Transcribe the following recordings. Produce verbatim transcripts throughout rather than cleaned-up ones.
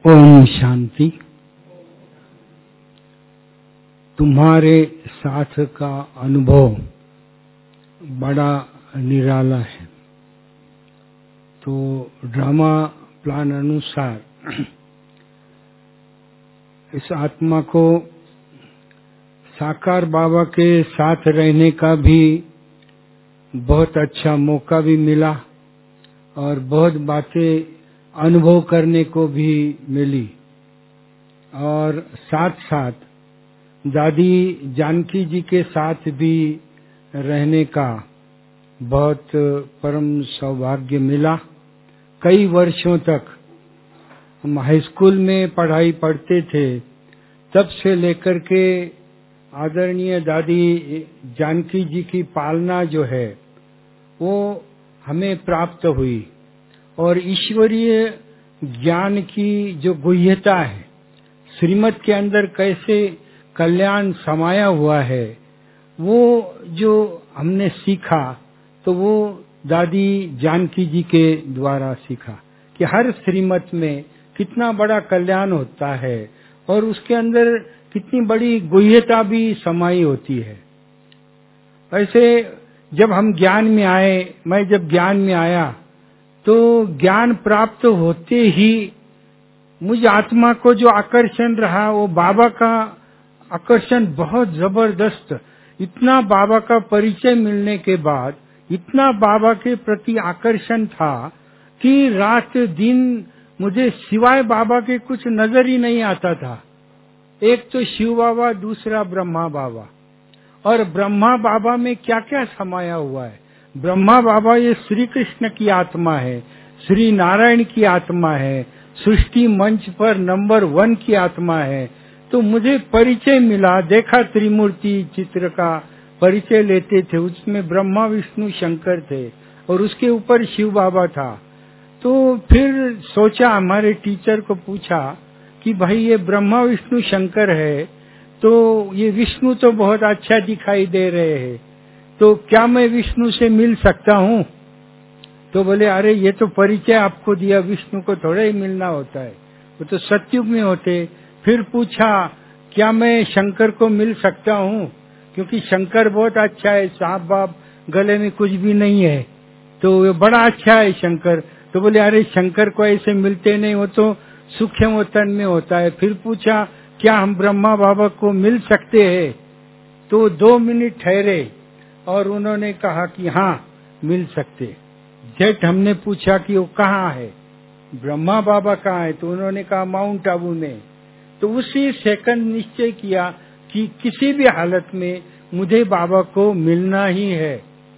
ओम शांति। तुम्हारे साथ का अनुभव बड़ा निराला है। तो ड्रामा प्लान अनुसार इस आत्मा को साकार बाबा के साथ रहने का भी बहुत अच्छा मौका भी मिला और बहुत बातें अनुभव करने को भी मिली, और साथ साथ दादी जानकी जी के साथ भी रहने का बहुत परम सौभाग्य मिला। कई वर्षों तक हम हाई स्कूल में पढ़ाई पढ़ते थे, तब से लेकर के आदरणीय दादी जानकी जी की पालना जो है वो हमें प्राप्त हुई, और ईश्वरीय ज्ञान की जो गुह्यता है, श्रीमत के अंदर कैसे कल्याण समाया हुआ है, वो जो हमने सीखा तो वो दादी जानकी जी के द्वारा सीखा कि हर श्रीमत में कितना बड़ा कल्याण होता है और उसके अंदर कितनी बड़ी गुह्यता भी समाई होती है। ऐसे जब हम ज्ञान में आए, मैं जब ज्ञान में आया तो ज्ञान प्राप्त होते ही मुझ आत्मा को जो आकर्षण रहा वो बाबा का आकर्षण बहुत जबरदस्त। इतना बाबा का परिचय मिलने के बाद इतना बाबा के प्रति आकर्षण था कि रात दिन मुझे सिवाय बाबा के कुछ नजर ही नहीं आता था। एक तो शिव बाबा, दूसरा ब्रह्मा बाबा, और ब्रह्मा बाबा में क्या क्या समाया हुआ है। ब्रह्मा बाबा ये श्री कृष्ण की आत्मा है, श्री नारायण की आत्मा है, सृष्टि मंच पर नंबर वन की आत्मा है। तो मुझे परिचय मिला, देखा त्रिमूर्ति चित्र का परिचय लेते थे, उसमें ब्रह्मा विष्णु शंकर थे और उसके ऊपर शिव बाबा था। तो फिर सोचा, हमारे टीचर को पूछा कि भाई ये ब्रह्मा विष्णु शंकर है तो ये विष्णु तो बहुत अच्छा दिखाई दे रहे हैं, तो क्या मैं विष्णु से मिल सकता हूँ? तो बोले अरे ये तो परिचय आपको दिया, विष्णु को थोड़ा ही मिलना होता है, वो तो सतयुग में होते। फिर पूछा क्या मैं शंकर को मिल सकता हूँ, क्योंकि शंकर बहुत अच्छा है, सांप बाप गले में कुछ भी नहीं है, तो वो बड़ा अच्छा है शंकर। तो बोले अरे शंकर को ऐसे मिलते नहीं, वो तो सूक्ष्म वतन में होता है। फिर पूछा क्या हम ब्रह्मा बाबा को मिल सकते हैं? तो दो मिनट ठहरे और उन्होंने कहा कि हाँ मिल सकते। जेट हमने पूछा कि वो कहाँ है, ब्रह्मा बाबा कहाँ है? तो उन्होंने कहा माउंट आबू में। तो उसी सेकंड निश्चय किया कि किसी भी हालत में मुझे बाबा को मिलना ही है।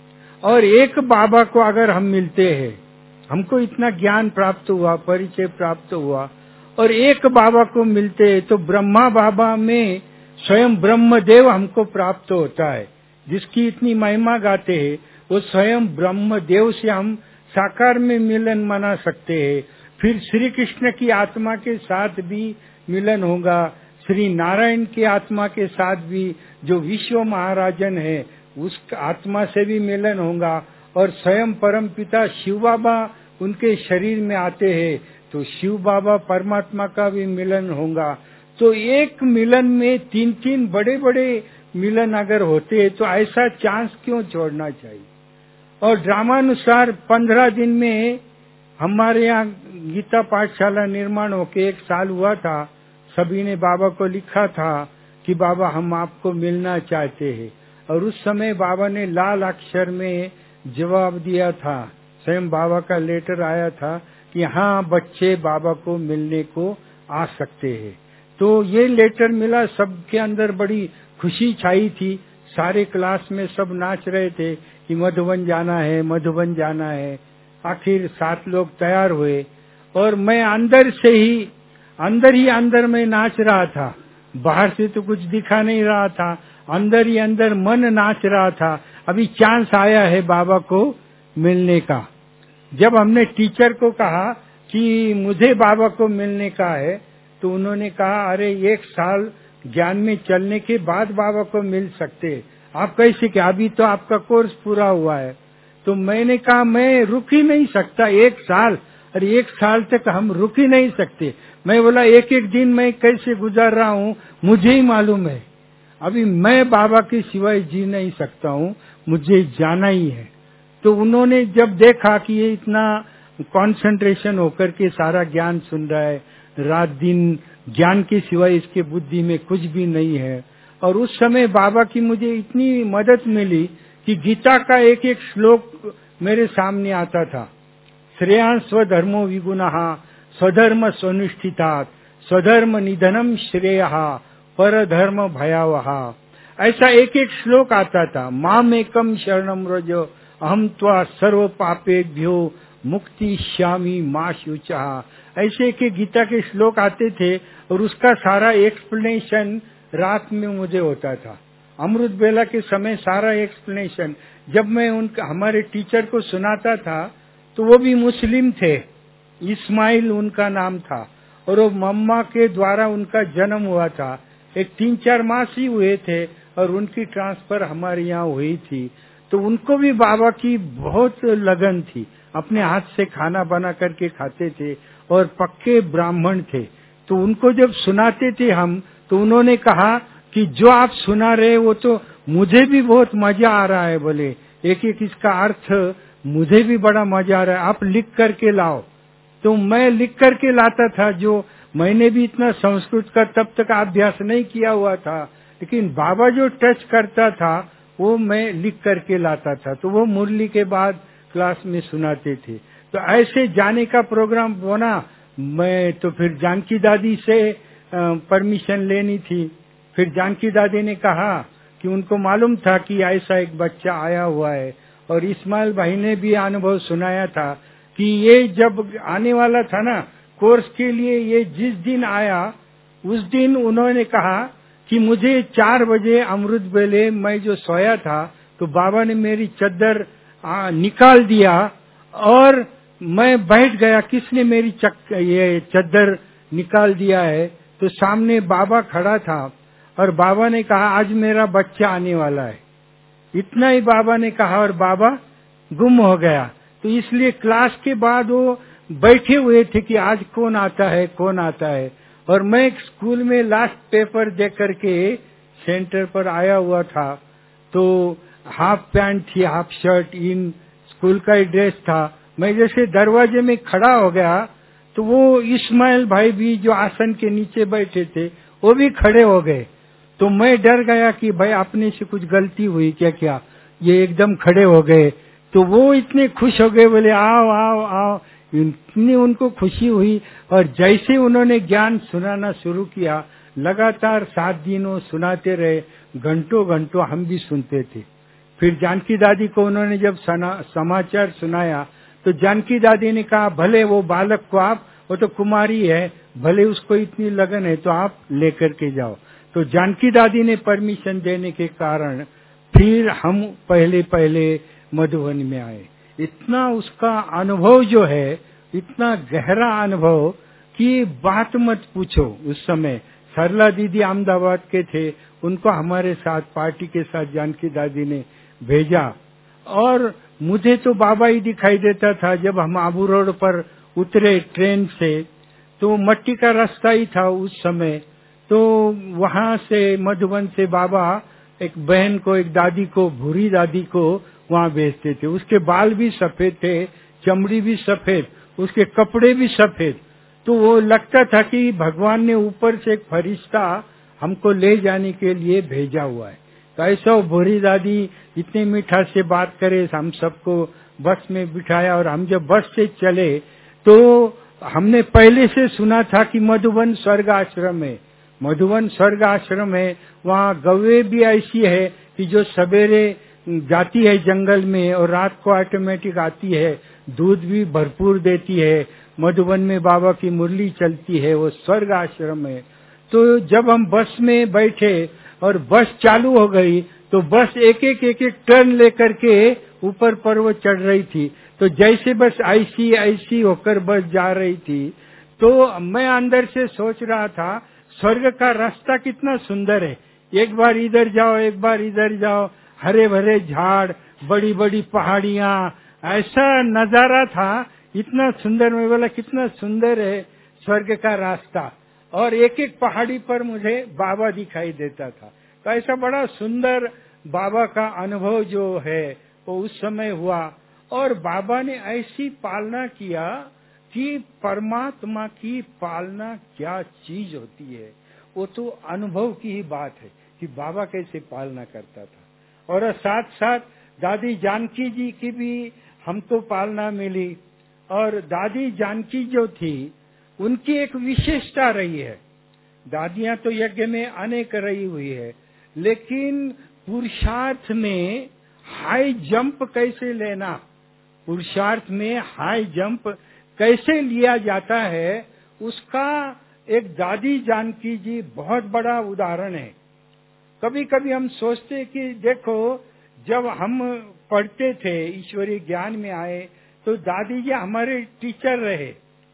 और एक बाबा को अगर हम मिलते हैं, हमको इतना ज्ञान प्राप्त हुआ, परिचय प्राप्त हुआ, और एक बाबा को मिलते हैं तो ब्रह्मा बाबा में स्वयं ब्रह्मदेव हमको प्राप्त होता है। जिसकी इतनी महिमा गाते हैं वो स्वयं ब्रह्मदेव से हम साकार में मिलन मना सकते हैं। फिर श्री कृष्ण की आत्मा के साथ भी मिलन होगा, श्री नारायण की आत्मा के साथ भी, जो विश्व महाराजन है उस आत्मा से भी मिलन होगा, और स्वयं परम पिता शिव बाबा उनके शरीर में आते हैं तो शिव बाबा परमात्मा का भी मिलन होगा। तो एक मिलन में तीन तीन बड़े बड़े मिलन अगर होते हैं तो ऐसा चांस क्यों छोड़ना चाहिए। और ड्रामानुसार पंद्रह दिन में हमारे यहाँ गीता पाठशाला निर्माण होके एक साल हुआ था। सभी ने बाबा को लिखा था कि बाबा हम आपको मिलना चाहते हैं, और उस समय बाबा ने लाल अक्षर में जवाब दिया था, स्वयं बाबा का लेटर आया था कि हाँ बच्चे बाबा को मिलने को आ सकते हैं। तो ये लेटर मिला, सबके अंदर बड़ी खुशी छाई थी। सारे क्लास में सब नाच रहे थे कि मधुबन जाना है, मधुबन जाना है। आखिर सात लोग तैयार हुए और मैं अंदर से ही अंदर ही अंदर में नाच रहा था। बाहर से तो कुछ दिखा नहीं रहा था, अंदर ही अंदर मन नाच रहा था। अभी चांस आया है बाबा को मिलने का। जब हमने टीचर को कहा कि मुझे बाबा को मिलने का है, तो उन्होंने कहा अरे एक साल ज्ञान में चलने के बाद बाबा को मिल सकते, आप कैसे, क्या अभी तो आपका कोर्स पूरा हुआ है। तो मैंने कहा मैं रुक ही नहीं सकता, एक साल और एक साल तक हम रुक ही नहीं सकते। मैं बोला एक एक दिन मैं कैसे गुजार रहा हूँ मुझे ही मालूम है। अभी मैं बाबा के सिवाय जी नहीं सकता हूँ, मुझे जाना ही है। तो उन्होंने जब देखा कि ये इतना कंसंट्रेशन होकर के सारा ज्ञान सुन रहा है, रात दिन ज्ञान के सिवाय इसके बुद्धि में कुछ भी नहीं है, और उस समय बाबा की मुझे इतनी मदद मिली कि गीता का एक एक श्लोक मेरे सामने आता था। श्रेयांश स्वधर्मो विगुणः स्वधर्म स्वनुष्ठितात् स्वधर्म निधनम श्रेयः परधर्म भयावह, ऐसा एक एक श्लोक आता था। माम एकम शरणम व्रज अहम त्वा सर्व पापेभ्यो मुक्तिष्यामि मा शुचः, ऐसे के गीता के श्लोक आते थे और उसका सारा एक्सप्लेनेशन रात में मुझे होता था। अमृत बेला के समय सारा एक्सप्लेनेशन जब मैं उनका हमारे टीचर को सुनाता था तो वो भी मुस्लिम थे, इस्माइल उनका नाम था, और वो मम्मा के द्वारा उनका जन्म हुआ था। एक तीन चार मास ही हुए थे और उनकी ट्रांसफर हमारे यहाँ हुई थी। तो उनको भी बाबा की बहुत लगन थी, अपने हाथ से खाना बना करके खाते थे और पक्के ब्राह्मण थे। तो उनको जब सुनाते थे हम, तो उन्होंने कहा कि जो आप सुना रहे वो तो मुझे भी बहुत मजा आ रहा है, बोले एक एक इसका अर्थ मुझे भी बड़ा मजा आ रहा है, आप लिख करके लाओ। तो मैं लिख करके लाता था, जो मैंने भी इतना संस्कृत का तब तक अभ्यास नहीं किया हुआ था, लेकिन बाबा जो टच करता था वो मैं लिख करके लाता था। तो वो मुरली के बाद क्लास में सुनाते थे। तो ऐसे जाने का प्रोग्राम बना। मैं तो फिर जानकी दादी से परमिशन लेनी थी। फिर जानकी दादी ने कहा कि उनको मालूम था कि ऐसा एक बच्चा आया हुआ है, और इस्माइल भाई ने भी अनुभव सुनाया था कि ये जब आने वाला था ना कोर्स के लिए, ये जिस दिन आया उस दिन उन्होंने कहा कि मुझे चार बजे अमृत बेले मैं जो सोया था तो बाबा ने मेरी चद्दर निकाल दिया और मैं बैठ गया। किसने मेरी चक ये चद्दर निकाल दिया है? तो सामने बाबा खड़ा था और बाबा ने कहा आज मेरा बच्चा आने वाला है। इतना ही बाबा ने कहा और बाबा गुम हो गया। तो इसलिए क्लास के बाद वो बैठे हुए थे कि आज कौन आता है कौन आता है। और मैं स्कूल में लास्ट पेपर दे करके सेंटर पर आया हुआ था, तो हाफ पैंट थी, हाफ शर्ट, इन स्कूल का ही ड्रेस था। मैं जैसे दरवाजे में खड़ा हो गया तो वो इस्माइल भाई भी जो आसन के नीचे बैठे थे वो भी खड़े हो गए। तो मैं डर गया कि भाई अपने से कुछ गलती हुई क्या क्या, ये एकदम खड़े हो गए। तो वो इतने खुश हो गए, बोले आओ आओ आओ। इतनी उनको खुशी हुई और जैसे उन्होंने ज्ञान सुनाना शुरू किया, लगातार सात दिन वो सुनाते रहे, घंटों घंटों हम भी सुनते थे। फिर जानकी दादी को उन्होंने जब समाचार सुनाया तो जानकी दादी ने कहा भले वो बालक को आप, वो तो कुमारी है, भले उसको इतनी लगन है तो आप लेकर के जाओ। तो जानकी दादी ने परमिशन देने के कारण फिर हम पहले पहले मधुबन में आए। इतना उसका अनुभव जो है, इतना गहरा अनुभव कि बात मत पूछो। उस समय सरला दीदी अहमदाबाद के थे, उनको हमारे साथ पार्टी के साथ जानकी दादी ने भेजा और मुझे तो बाबा ही दिखाई देता था। जब हम आबू रोड पर उतरे ट्रेन से तो मट्टी का रास्ता ही था उस समय। तो वहां से मधुबन से बाबा एक बहन को, एक दादी को, भूरी दादी को वहां भेजते थे। उसके बाल भी सफेद थे, चमड़ी भी सफेद, उसके कपड़े भी सफेद। तो वो लगता था कि भगवान ने ऊपर से एक फरिश्ता हमको ले जाने के लिए भेजा हुआ है। तो ऐसा वो भूरी दादी इतने मीठा से बात करे, हम सबको बस में बिठाया और हम जब बस से चले तो हमने पहले से सुना था कि मधुबन स्वर्ग आश्रम है, मधुबन स्वर्ग आश्रम है। वहाँ गौवे भी ऐसी है कि जो सवेरे जाती है जंगल में और रात को ऑटोमेटिक आती है, दूध भी भरपूर देती है। मधुबन में बाबा की मुरली चलती है, वो स्वर्ग आश्रम है। तो जब हम बस में बैठे और बस चालू हो गई तो बस एक एक एक एक टर्न लेकर के ऊपर पर्वत चढ़ रही थी। तो जैसे बस ऐसी ऐसी होकर बस जा रही थी तो मैं अंदर से सोच रहा था स्वर्ग का रास्ता कितना सुंदर है, एक बार इधर जाओ एक बार इधर जाओ, हरे भरे झाड़, बड़ी बड़ी पहाड़ियां, ऐसा नजारा था इतना सुंदर, मैं बोला कितना सुंदर है स्वर्ग का रास्ता। और एक एक पहाड़ी पर मुझे बाबा दिखाई देता था। तो ऐसा बड़ा सुंदर बाबा का अनुभव जो है वो उस समय हुआ। और बाबा ने ऐसी पालना किया कि परमात्मा की पालना क्या चीज होती है, वो तो अनुभव की ही बात है कि बाबा कैसे पालना करता था। और साथ साथ दादी जानकी जी की भी हमको पालना मिली। और दादी जानकी जो थी उनकी एक विशेषता रही है। दादियां तो यज्ञ में अनेक रही हुई है, लेकिन पुरुषार्थ में हाई जंप कैसे लेना, पुरुषार्थ में हाई जंप कैसे लिया जाता है, उसका एक दादी जानकी जी बहुत बड़ा उदाहरण है। कभी कभी हम सोचते कि देखो, जब हम पढ़ते थे, ईश्वरीय ज्ञान में आए, तो दादी जी हमारे टीचर रहे।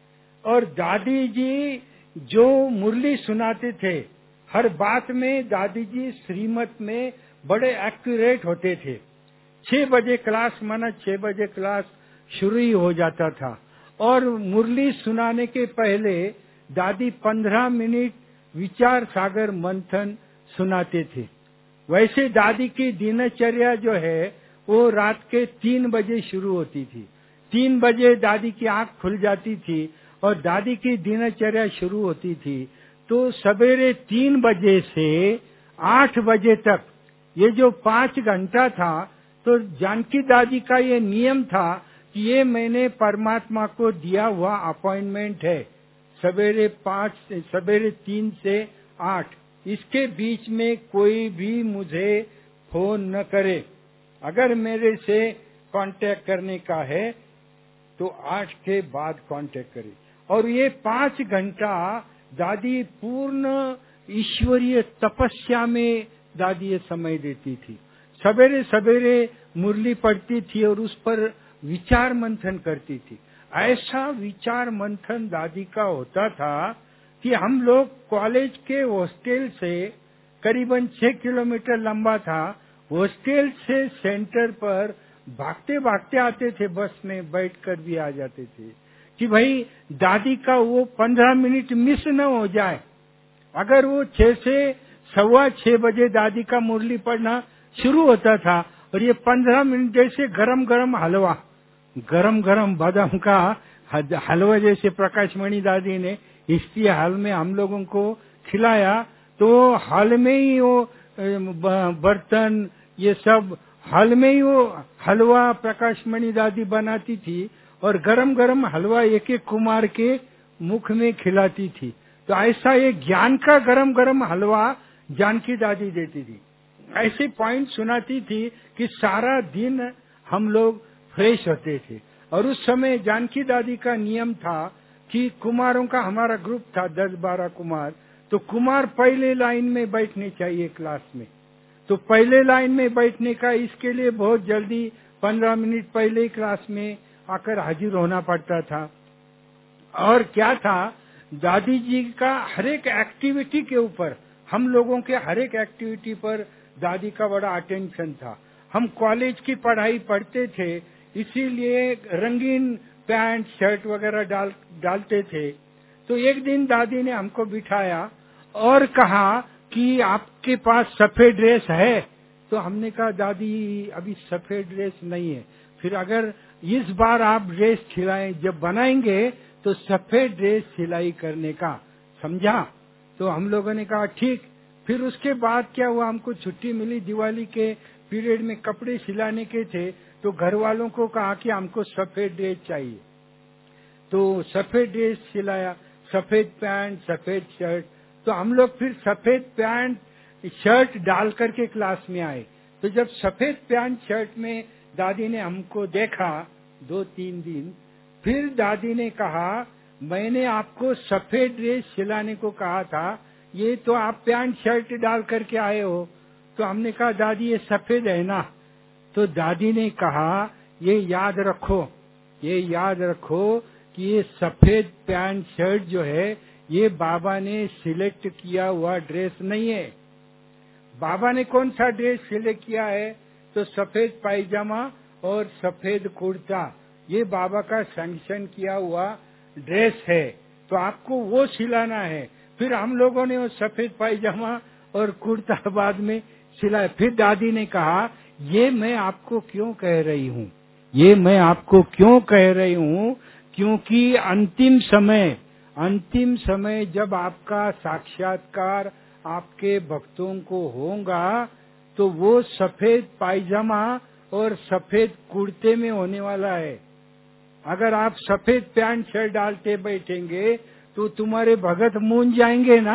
और दादी जी जो मुरली सुनाते थे, हर बात में दादी जी श्रीमत में बड़े एक्यूरेट होते थे। छह बजे क्लास माना छह बजे क्लास शुरू ही हो जाता था। और मुरली सुनाने के पहले दादी पंद्रह मिनट विचार सागर मंथन सुनाते थे। वैसे दादी की दिनचर्या जो है वो रात के तीन बजे शुरू होती थी। तीन बजे दादी की आंख खुल जाती थी और दादी की दिनचर्या शुरू होती थी। तो सवेरे तीन बजे से आठ बजे तक ये जो पांच घंटा था, तो जानकी दादी का ये नियम था कि ये मैंने परमात्मा को दिया हुआ अपॉइंटमेंट है, सवेरे पांच से सवेरे तीन से आठ, इसके बीच में कोई भी मुझे फोन न करे। अगर मेरे से कांटेक्ट करने का है तो आठ के बाद कांटेक्ट करे। और ये पांच घंटा दादी पूर्ण ईश्वरीय तपस्या में दादी ये समय देती थी। सवेरे सवेरे मुरली पढ़ती थी और उस पर विचार मंथन करती थी। ऐसा विचार मंथन दादी का होता था कि हम लोग कॉलेज के हॉस्टल से करीबन छह किलोमीटर लंबा था, हॉस्टल से सेंटर पर भागते भागते आते थे, बस में बैठकर भी आ जाते थे कि भाई दादी का वो पंद्रह मिनट मिस न हो जाए। अगर वो छह से सवा छह बजे दादी का मुरली पढ़ना शुरू होता था और ये पंद्रह मिनट जैसे गरम गरम हलवा, गरम गरम बादाम का हलवा जैसे प्रकाशमणि दादी ने इसी हाल में हम लोगों को खिलाया, तो हाल में ही वो बर्तन ये सब हाल में ही वो हलवा प्रकाशमणि दादी बनाती थी और गरम गरम हलवा एक एक कुमार के मुख में खिलाती थी। तो ऐसा ये ज्ञान का गरम गरम हलवा जानकी दादी देती थी। ऐसे पॉइंट सुनाती थी कि सारा दिन हम लोग फ्रेश होते थे। और उस समय जानकी दादी का नियम था कि कुमारों का हमारा ग्रुप था दस बारह कुमार, तो कुमार पहले लाइन में बैठने चाहिए क्लास में। तो पहले लाइन में बैठने का इसके लिए बहुत जल्दी पंद्रह मिनट पहले ही क्लास में आकर हाजिर होना पड़ता था। और क्या था, दादी जी का हर एक एक्टिविटी के ऊपर, हम लोगों के हर एक एक्टिविटी पर दादी का बड़ा अटेंशन था। हम कॉलेज की पढ़ाई पढ़ते थे, इसीलिए रंगीन पैंट शर्ट वगैरह डाल डालते थे। तो एक दिन दादी ने हमको बिठाया और कहा कि आपके पास सफेद ड्रेस है? तो हमने कहा दादी अभी सफेद ड्रेस नहीं है, फिर अगर इस बार आप ड्रेस सिलाएं, जब बनाएंगे तो सफेद ड्रेस सिलाई करने का, समझा? तो हम लोगों ने कहा ठीक। फिर उसके बाद क्या हुआ, हमको छुट्टी मिली, दिवाली के पीरियड में कपड़े सिलाने के थे, तो घर वालों को कहा कि हमको सफेद ड्रेस चाहिए। तो सफेद ड्रेस सिलाया, सफेद पैंट सफेद शर्ट। तो हम लोग फिर सफेद पैंट शर्ट डाल करके क्लास में आए। तो जब सफेद पैंट शर्ट में दादी ने हमको देखा दो तीन दिन, फिर दादी ने कहा मैंने आपको सफेद ड्रेस सिलाने को कहा था, ये तो आप पैंट शर्ट डाल करके आए हो। तो हमने कहा दादी ये सफेद है ना? तो दादी ने कहा ये याद रखो, ये याद रखो कि ये सफेद पैंट शर्ट जो है ये बाबा ने सिलेक्ट किया हुआ ड्रेस नहीं है। बाबा ने कौन सा ड्रेस सिलेक्ट किया है? तो सफेद पायजामा और सफेद कुर्ता, ये बाबा का सैंक्शन किया हुआ ड्रेस है, तो आपको वो सिलाना है। फिर हम लोगों ने वो सफेद पायजामा और कुर्ता बाद में सिलाया। फिर दादी ने कहा, ये मैं आपको क्यों कह रही हूँ, ये मैं आपको क्यों कह रही हूँ, क्योंकि अंतिम समय अंतिम समय जब आपका साक्षात्कार आपके भक्तों को होगा, तो वो सफेद पायजामा और सफेद कुर्ते में होने वाला है। अगर आप सफेद पैंट शर्ट डालते बैठेंगे तो तुम्हारे भगत मूंझ जाएंगे ना।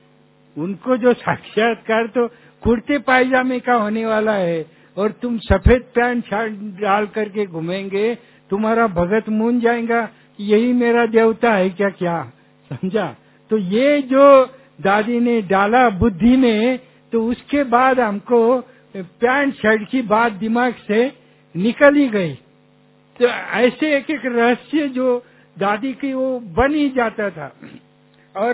उनको जो साक्षात्कार तो कुर्ते पायजामे का होने वाला है, और तुम सफेद पैंट शर्ट डाल करके घूमेंगे, तुम्हारा भगत मूंझ जाएगा, यही मेरा देवता है क्या, क्या समझा। तो ये जो दादी ने डाला बुद्धि में, तो उसके बाद हमको पैंट शर्ट की बात दिमाग से निकल ही गई। तो ऐसे एक एक रहस्य जो दादी की वो बन ही जाता था। और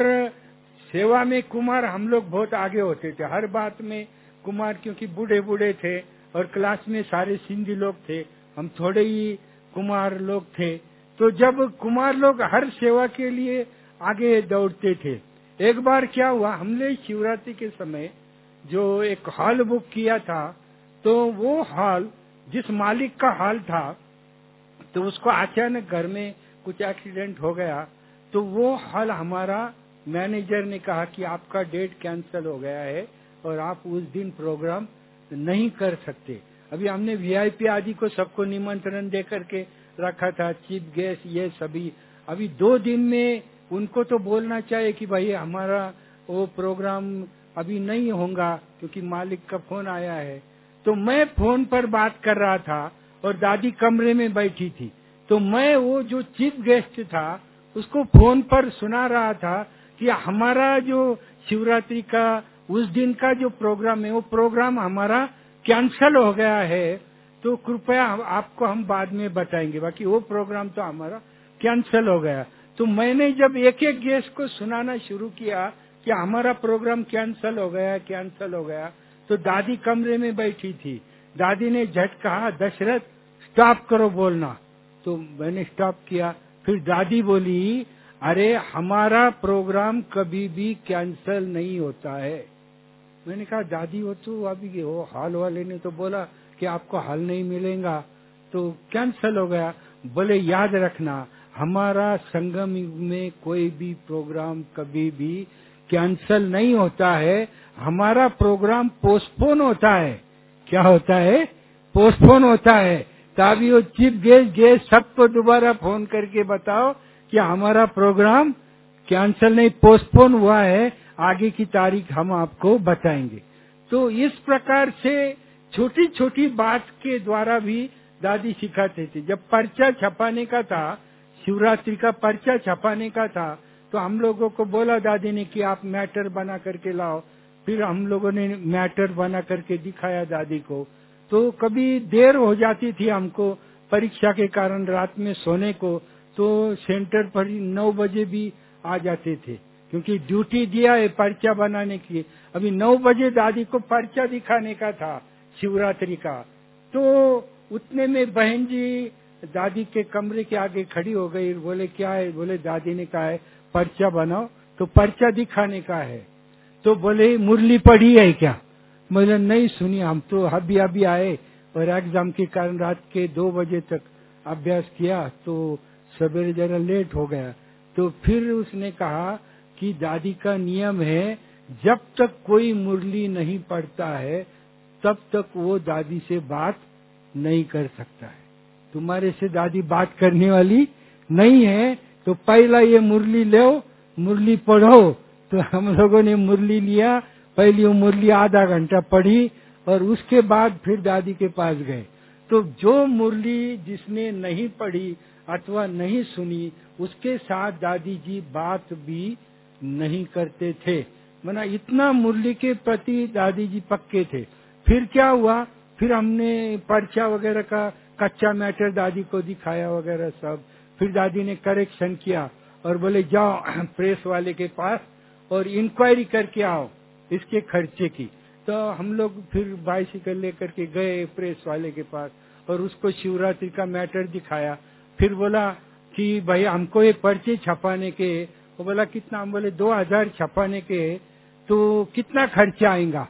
सेवा में कुमार हम लोग बहुत आगे होते थे हर बात में। कुमार क्योंकि बूढ़े बूढ़े थे और क्लास में सारे सिंधी लोग थे, हम थोड़े ही कुमार लोग थे। तो जब कुमार लोग हर सेवा के लिए आगे दौड़ते थे, एक बार क्या हुआ, हमने शिवरात्रि के समय जो एक हॉल बुक किया था, तो वो हॉल जिस मालिक का हॉल था, तो उसको अचानक घर में कुछ एक्सीडेंट हो गया। तो वो हॉल हमारा मैनेजर ने कहा कि आपका डेट कैंसिल हो गया है और आप उस दिन प्रोग्राम नहीं कर सकते। अभी हमने वीआईपी आदि को सबको निमंत्रण दे करके रखा था, चीफ गेस्ट ये सभी। अभी दो दिन में उनको तो बोलना चाहिए कि भाई हमारा वो प्रोग्राम अभी नहीं होगा, क्योंकि मालिक का फोन आया है। तो मैं फोन पर बात कर रहा था और दादी कमरे में बैठी थी। तो मैं वो जो चीफ गेस्ट था उसको फोन पर सुना रहा था कि हमारा जो शिवरात्रि का उस दिन का जो प्रोग्राम है, वो प्रोग्राम हमारा कैंसल हो गया है। तो कृपया आपको हम बाद में बताएंगे, बाकी वो प्रोग्राम तो हमारा कैंसल हो गया। तो मैंने जब एक एक गेस्ट को सुनाना शुरू किया कि हमारा प्रोग्राम कैंसल हो गया कैंसल हो गया, तो दादी कमरे में बैठी थी। दादी ने झट कहा, दशरथ स्टॉप करो बोलना। तो मैंने स्टॉप किया। फिर दादी बोली, अरे हमारा प्रोग्राम कभी भी कैंसल नहीं होता है। मैंने कहा, दादी वो तो अभी वो हॉल वाले ने तो बोला कि आपको हॉल नहीं मिलेगा, तो कैंसल हो गया। बोले याद रखना, हमारा संगम युग में कोई भी प्रोग्राम कभी भी कैंसल नहीं होता है, हमारा प्रोग्राम पोस्टपोन होता है। क्या होता है? पोस्टपोन होता है। तभी वो चीफ गेस्ट गेस्ट सबको दोबारा फोन करके बताओ कि हमारा प्रोग्राम कैंसल नहीं, पोस्टपोन हुआ है, आगे की तारीख हम आपको बताएंगे। तो इस प्रकार से छोटी छोटी बात के द्वारा भी दादी सिखाते थे। जब पर्चा छपाने का था, शिवरात्रि का पर्चा छपाने का था, तो हम लोगों को बोला दादी ने कि आप मैटर बना करके लाओ। फिर हम लोगों ने मैटर बना करके दिखाया दादी को। तो कभी देर हो जाती थी हमको परीक्षा के कारण रात में सोने को, तो सेंटर पर नौ बजे भी आ जाते थे, क्योंकि ड्यूटी दिया है पर्चा बनाने की। अभी नौ बजे दादी को पर्चा दिखाने का था शिवरात्रि का। तो उतने में बहन जी दादी के कमरे के आगे खड़ी हो गई। बोले क्या है? बोले दादी ने कहा है पर्चा बनाओ, तो पर्चा दिखाने का है। तो बोले मुरली पढ़ी है क्या? बोले नहीं सुनी, हम तो अभी अभी आए और एग्जाम के कारण रात के दो बजे तक अभ्यास किया, तो सवेरे जरा लेट हो गया। तो फिर उसने कहा कि दादी का नियम है, जब तक कोई मुरली नहीं पढ़ता है तब तक वो दादी से बात नहीं कर सकता है। तुम्हारे से दादी बात करने वाली नहीं है, तो पहला ये मुरली लो, मुरली पढ़ो। तो हम लोगों ने मुरली लिया, पहली वो मुरली आधा घंटा पढ़ी और उसके बाद फिर दादी के पास गए। तो जो मुरली जिसने नहीं पढ़ी अथवा नहीं सुनी, उसके साथ दादी जी बात भी नहीं करते थे। मना इतना मुरली के प्रति दादी जी पक्के थे। फिर क्या हुआ, फिर हमने पर्चा वगैरह का कच्चा मैटर दादी को दिखाया वगैरह सब। फिर दादी ने करेक्शन किया और बोले जाओ प्रेस वाले के पास और इंक्वायरी करके आओ इसके खर्चे की। तो हम लोग फिर बाइसिकल लेकर के गए प्रेस वाले के पास और उसको शिवरात्रि का मैटर दिखाया फिर बोला कि भाई हमको ये पर्चे छपाने के, वो बोला कितना, हम बोले दो हजार छपाने के, तो कितना खर्चा आएगा?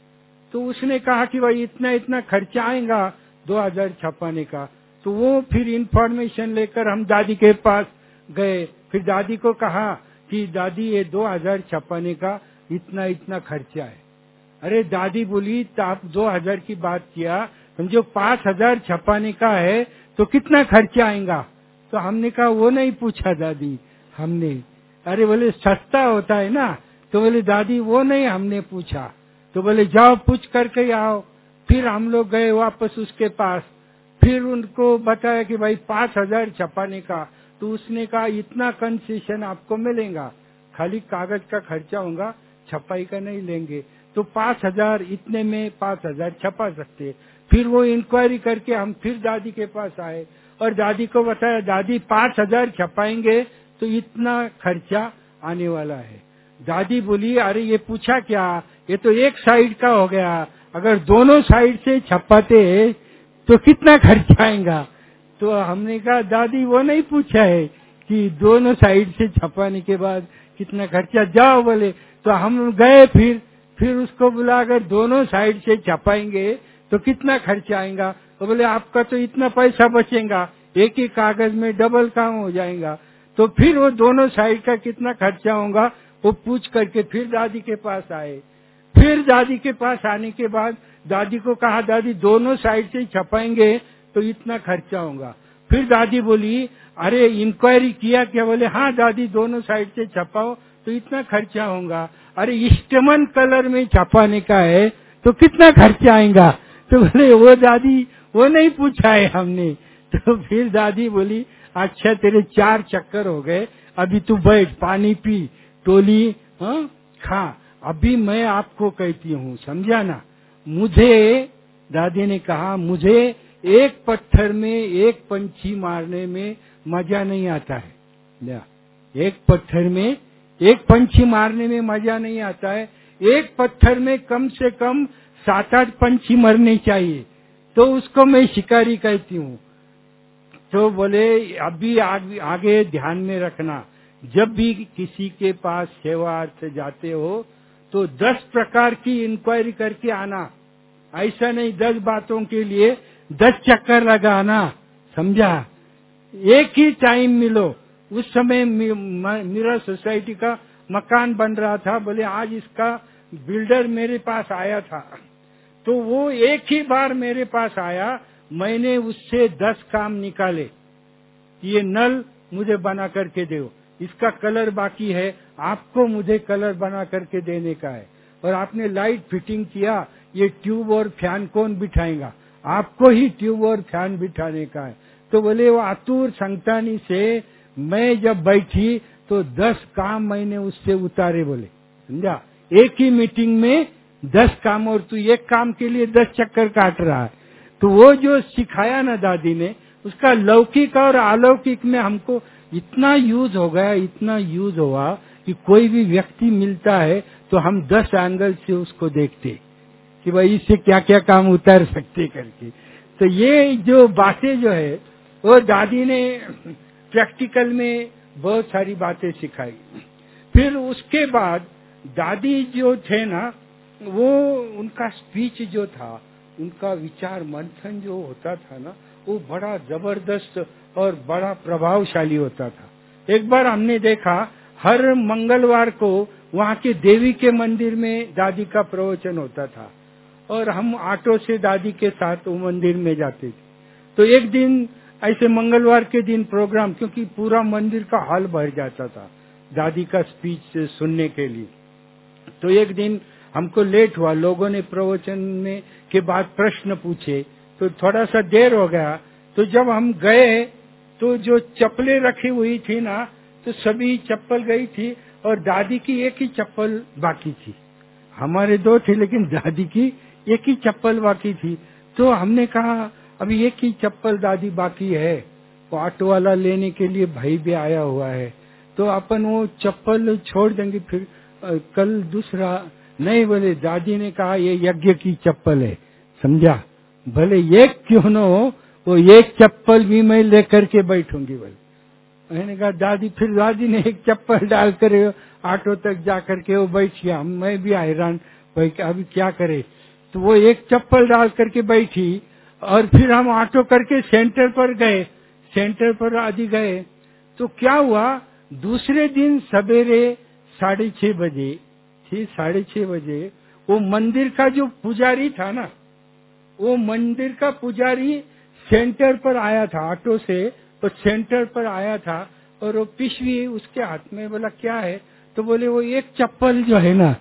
तो उसने कहा कि भाई इतना इतना खर्चा आएगा दो हजार छपाने का। तो वो फिर इंफॉर्मेशन लेकर हम दादी के पास गए। फिर दादी को कहा कि दादी ये दो हजार छपाने का इतना इतना खर्चा है। अरे दादी बोली तो आप दो हजार की बात किया, समझो पांच हजार छपाने का है तो कितना खर्चा आएगा? तो हमने कहा वो नहीं पूछा दादी हमने। अरे बोले सस्ता होता है ना, तो बोले दादी वो नहीं हमने पूछा। तो बोले जाओ पूछ करके आओ। फिर हम लोग गए वापस उसके पास, फिर उनको बताया कि भाई पांच हजार छपाने का। तो उसने कहा इतना कंसेशन आपको मिलेगा, खाली कागज का खर्चा होगा, छपाई का नहीं लेंगे। तो पांच हजार इतने में पांच हजार छपा सकते। फिर वो इंक्वायरी करके हम फिर दादी के पास आए और दादी को बताया दादी पांच हजार छपाएंगे तो इतना खर्चा आने वाला है। दादी बोली अरे ये पूछा क्या, ये तो एक साइड का हो गया, अगर दोनों साइड से छपाते तो कितना खर्चा आएगा? तो हमने कहा दादी वो नहीं पूछा है कि दोनों साइड से छपाने के बाद कितना खर्चा, जाओ बोले। तो हम गए फिर फिर उसको बुला अगर दोनों साइड से छपाएंगे तो कितना खर्चा आएगा? तो बोले आपका तो इतना पैसा बचेगा, एक ही कागज में डबल काम हो जाएगा। तो फिर वो दोनों साइड का कितना खर्चा होगा वो पूछ करके फिर दादी के पास आए। फिर दादी के पास आने के बाद दादी को कहा दादी दोनों साइड से छपाएंगे तो इतना खर्चा होगा। फिर दादी बोली अरे इंक्वायरी किया क्या? बोले हाँ दादी दोनों साइड से छपाओ तो इतना खर्चा होगा। अरे इस्टमन कलर में छपाने का है तो कितना खर्चा आएगा? तो बोले वो दादी वो नहीं पूछा है हमने। तो फिर दादी बोली अच्छा तेरे चार चक्कर हो गए, अभी तू बैठ पानी पी, टोली हाँ खा। अभी मैं आपको कहती हूँ, समझा ना? मुझे दादी ने कहा मुझे एक पत्थर में एक पंछी मारने में मजा नहीं आता है। एक पत्थर में एक पंछी मारने में मजा नहीं आता है, एक पत्थर में कम से कम सात आठ पंछी मरने चाहिए, तो उसको मैं शिकारी कहती हूँ। तो बोले अभी आगे, आगे ध्यान में रखना, जब भी किसी के पास सेवार्थ जाते हो तो दस प्रकार की इंक्वायरी करके आना, ऐसा नहीं दस बातों के लिए दस चक्कर लगाना, समझा? एक ही टाइम मिलो। उस समय मेरा सोसाइटी का मकान बन रहा था, बोले आज इसका बिल्डर मेरे पास आया था, तो वो एक ही बार मेरे पास आया, मैंने उससे दस काम निकाले। ये नल मुझे बना करके दो, इसका कलर बाकी है, आपको मुझे कलर बना करके देने का है, और आपने लाइट फिटिंग किया, ये ट्यूब और फैन कौन बिठाएगा? आपको ही ट्यूब और फैन बिठाने का है। तो बोले वो आतुर संगतानी से मैं जब बैठी तो दस काम मैंने उससे उतारे, बोले समझा? एक ही मीटिंग में दस काम, और तू एक काम के लिए दस चक्कर काट रहा है। तो वो जो सिखाया ना दादी ने, उसका लौकिक और अलौकिक में हमको इतना यूज हो गया, इतना यूज हुआ कि कोई भी व्यक्ति मिलता है तो हम दस एंगल से उसको देखते कि भाई इससे क्या क्या काम उतार सकते करके। तो ये जो बातें जो है वो दादी ने प्रैक्टिकल में बहुत सारी बातें सिखाई। फिर उसके बाद दादी जो थे ना, वो उनका स्पीच जो था, उनका विचार मंथन जो होता था ना, वो बड़ा जबरदस्त और बड़ा प्रभावशाली होता था। एक बार हमने देखा हर मंगलवार को वहाँ के देवी के मंदिर में दादी का प्रवचन होता था, और हम ऑटो से दादी के साथ वो मंदिर में जाते थे। तो एक दिन ऐसे मंगलवार के दिन प्रोग्राम, क्योंकि पूरा मंदिर का हॉल भर जाता था दादी का स्पीच सुनने के लिए। तो एक दिन हमको लेट हुआ, लोगों ने प्रवचन में के बाद प्रश्न पूछे, तो थोड़ा सा देर हो गया। तो जब हम गए तो जो चप्पलें रखी हुई थी ना, तो सभी चप्पल गई थी और दादी की एक ही चप्पल बाकी थी। हमारे दो थे लेकिन दादी की एक ही चप्पल बाकी थी। तो हमने कहा अभी एक ही चप्पल दादी बाकी है, वो ऑटो वाला लेने के लिए भाई भी आया हुआ है, तो अपन वो चप्पल छोड़ देंगे फिर कल दूसरा नहीं। बोले दादी ने कहा ये यज्ञ की चप्पल है, समझा? भले एक क्यों न हो, वो एक चप्पल भी मैं लेकर के बैठूंगी बोले। मैंने कहा दादी, फिर दादी ने एक चप्पल डालकर ऑटो तक जाकर के वो बैठ गया। मैं भी हैरान भाई अभी क्या करे। तो वो एक चप्पल डाल करके बैठी और फिर हम ऑटो करके सेंटर पर गए। सेंटर पर आदि गए तो क्या हुआ, दूसरे दिन सवेरे साढ़े छह बजे थी साढ़े छह बजे वो मंदिर का जो पुजारी था ना, वो मंदिर का पुजारी सेंटर पर आया था ऑटो से। तो सेंटर पर आया था और वो पिशवी उसके हाथ में। बोला क्या है, तो बोले वो एक चप्पल जो है ना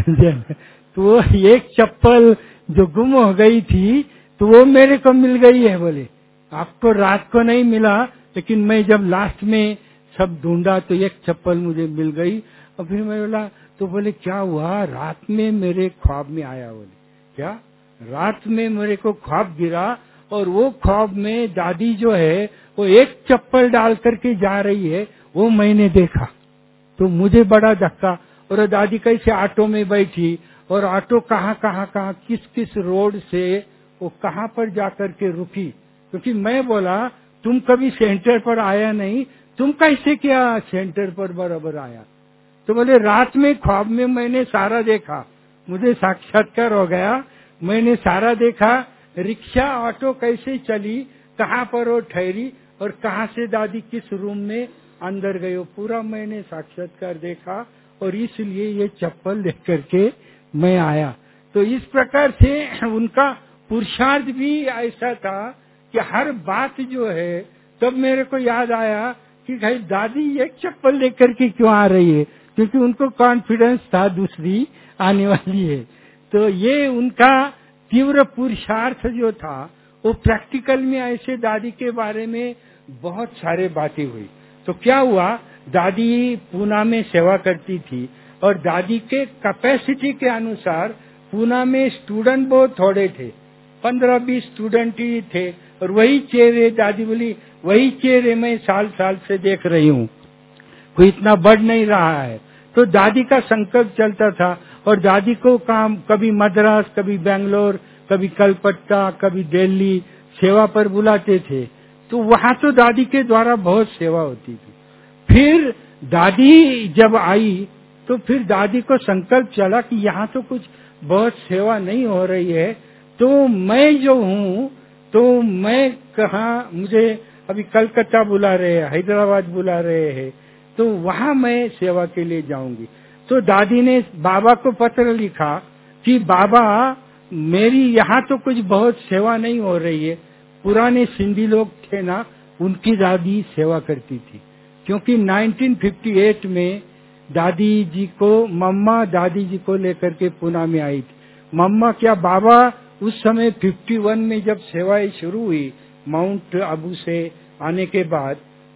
तो वो एक चप्पल जो गुम हो गई थी तो वो मेरे को मिल गई है। बोले आपको रात को नहीं मिला, लेकिन मैं जब लास्ट में सब ढूंढा तो एक चप्पल मुझे मिल गई। और फिर मैं बोला, तो बोले क्या हुआ, रात में मेरे ख्वाब में आया। बोले क्या, रात में मेरे को ख्वाब गिरा और वो ख्वाब में दादी जो है वो एक चप्पल डाल करके जा रही है, वो मैंने देखा। तो मुझे बड़ा धक्का। और दादी कैसे ऑटो में बैठी और ऑटो कहाँ कहाँ कहाँ किस किस रोड से वो कहाँ पर जाकर के रुकी। क्योंकि मैं बोला तुम कभी सेंटर पर आया नहीं, तुम कैसे क्या सेंटर पर बराबर आया। तो बोले रात में ख्वाब में मैंने सारा देखा, मुझे साक्षात्कार हो गया, मैंने सारा देखा, रिक्शा ऑटो कैसे चली, कहाँ पर वो ठहरी और कहाँ से दादी किस रूम में अंदर गए, पूरा मैंने साक्षात्कार देखा और इसलिए ये चप्पल देख करके मैं आया। तो इस प्रकार से उनका पुरुषार्थ भी ऐसा था कि हर बात जो है, तब मेरे को याद आया कि भाई दादी एक चप्पल लेकर के क्यों आ रही है, क्योंकि उनको कॉन्फिडेंस था दूसरी आने वाली है। तो ये उनका तीव्र पुरुषार्थ जो था वो प्रैक्टिकल में ऐसे दादी के बारे में बहुत सारे बातें हुई। तो क्या हुआ, दादी पूना में सेवा करती थी और दादी के कैपेसिटी के अनुसार पूना में स्टूडेंट बहुत थोड़े थे, पंद्रह बीस स्टूडेंट ही थे। और वही चेहरे, दादी बोली वही चेहरे मैं साल साल से देख रही हूँ, कोई इतना बढ़ नहीं रहा है। तो दादी का संकल्प चलता था और दादी को काम कभी मद्रास, कभी बेंगलोर, कभी कलकत्ता, कभी दिल्ली सेवा पर बुलाते थे। तो वहाँ तो दादी के द्वारा बहुत सेवा होती थी। फिर दादी जब आई तो फिर दादी को संकल्प चला कि यहाँ तो कुछ बहुत सेवा नहीं हो रही है, तो मैं जो हूँ तो मैं कहाँ, मुझे अभी कलकत्ता बुला रहे हैं, हैदराबाद बुला रहे हैं, तो वहाँ मैं सेवा के लिए जाऊंगी। तो दादी ने बाबा को पत्र लिखा कि बाबा मेरी यहाँ तो कुछ बहुत सेवा नहीं हो रही है। पुराने सिंधी लोग थे ना, उनकी दादी सेवा करती थी, क्योंकि उन्नीस सौ अट्ठावन में दादी जी को मम्मा दादी जी को लेकर के पुणे में आई थी। मम्मा क्या बाबा उस समय इक्यावन में जब सेवाएं शुरू हुई माउंट आबू से आने के बाद,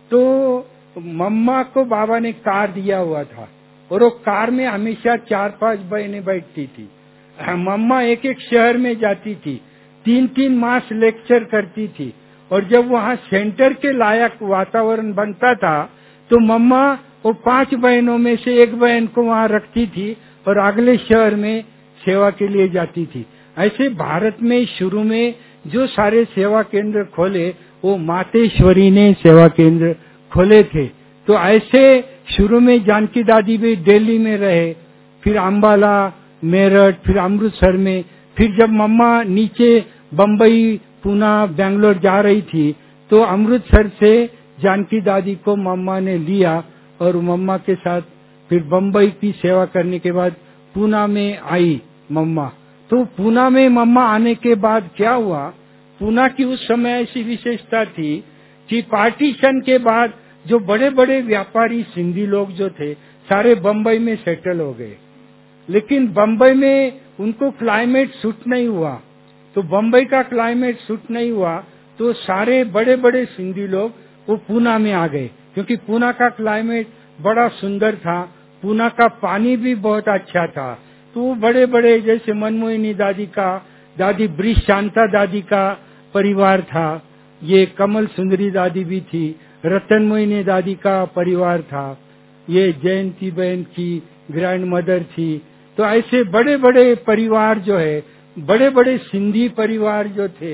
तो मम्मा को बाबा ने कार दिया हुआ था और वो कार में हमेशा चार पांच बहनें बैठती थी। मम्मा एक एक शहर में जाती थी, तीन तीन मास लेक्चर करती थी और जब वहाँ सेंटर के लायक वातावरण बनता था तो मम्मा वो पांच बहनों में से एक बहन को वहाँ रखती थी और अगले शहर में सेवा के लिए जाती थी। ऐसे भारत में शुरू में जो सारे सेवा केंद्र खोले वो मातेश्वरी ने सेवा केंद्र खोले थे। तो ऐसे शुरू में जानकी दादी भी दिल्ली में रहे, फिर अम्बाला, मेरठ, फिर अमृतसर में। फिर जब मम्मा नीचे बम्बई, पूना, बेंगलोर जा रही थी तो अमृतसर से जानकी दादी को मम्मा ने लिया और मम्मा के साथ फिर बम्बई की सेवा करने के बाद पूना में आई मम्मा। तो पूना में मम्मा आने के बाद क्या हुआ, पूना की उस समय ऐसी विशेषता थी कि पार्टीशन के बाद जो बड़े बड़े व्यापारी सिंधी लोग जो थे सारे बम्बई में सेटल हो गए, लेकिन बम्बई में उनको क्लाइमेट सूट नहीं हुआ। तो बम्बई का क्लाइमेट सूट नहीं हुआ तो सारे बड़े बड़े सिंधी लोग वो पूना में आ गए, क्योंकि पूना का क्लाइमेट बड़ा सुंदर था, पूना का पानी भी बहुत अच्छा था। तो वो बड़े बड़े जैसे मनमोहिनी दादी का, दादी ब्रिज शांता दादी का परिवार था, ये कमल सुंदरी दादी भी थी, रतन मोहिनी दादी का परिवार था, ये जयंती बहन की ग्रैंड मदर थी। तो ऐसे बड़े बड़े परिवार जो है, बड़े बड़े सिंधी परिवार जो थे